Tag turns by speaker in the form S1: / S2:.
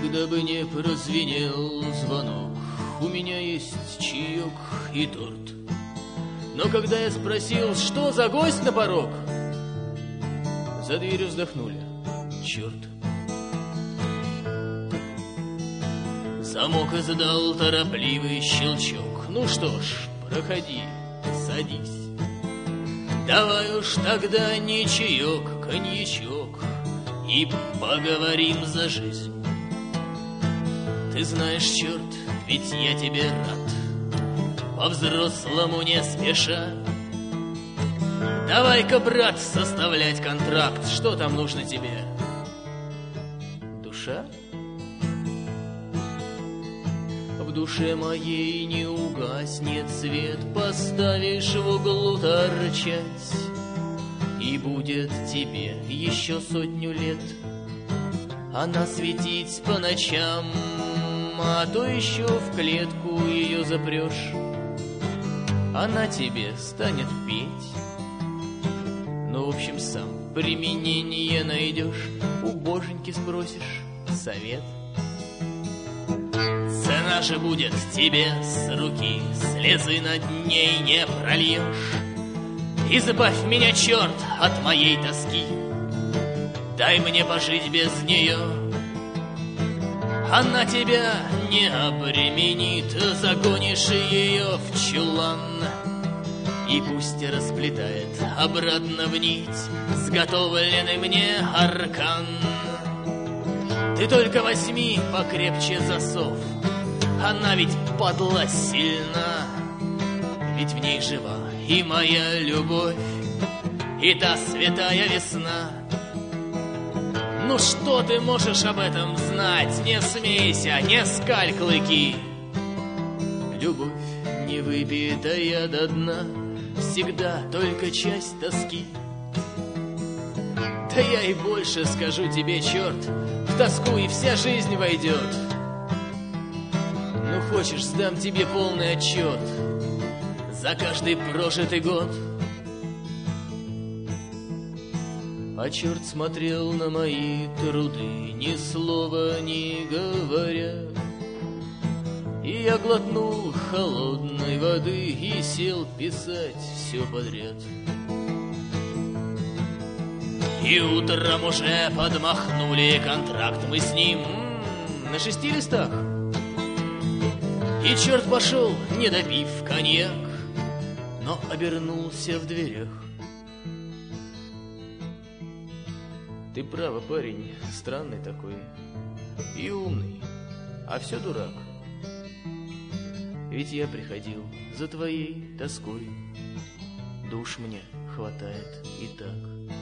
S1: когда бы не прозвенел звонок, у меня есть чаек и торт. Но когда я спросил, что за гость на порог, за дверью вздохнули: черт. Замок издал торопливый щелчок. Ну что ж, проходи, садись. Давай уж тогда не чаек, коньячок, и поговорим за жизнь. Ты знаешь, черт, ведь я тебе рад, по-взрослому не спеша. Давай-ка, брат, составлять контракт. Что там нужно тебе? Душа? В душе моей не угаснет свет, поставишь в углу торчать, и будет тебе еще 100 лет она светить по ночам, а то еще в клетку ее запрешь, она тебе станет петь. Ну, в общем, сам применение найдешь, у боженьки спросишь совет. Цена же будет тебе с руки, слезы над ней не прольешь. Избавь меня, черт, от моей тоски, дай мне пожить без нее. Она тебя не обременит, загонишь ее в чулан, и пусть расплетает обратно в нить сготовленный мне аркан. Ты только возьми покрепче засов, она ведь, падла, сильна, ведь в ней жива и моя любовь, и та святая весна. Ну что ты можешь об этом знать? Не смейся, не скаль клыки. Любовь, не выпитая до дна, всегда только часть тоски. Да я и больше скажу тебе, черт, в тоску и вся жизнь войдет. Ну хочешь, сдам тебе полный отчет за каждый прожитый год. А черт смотрел на мои труды, ни слова не говоря, и я глотнул холодной воды и сел писать все подряд. И утром уже подмахнули контракт мы с ним на 6 листах. И черт пошел, не допив коньяк, но обернулся в дверях. Ты право, парень, странный такой и умный, а все дурак. Ведь я приходил за твоей тоской, душ мне хватает и так.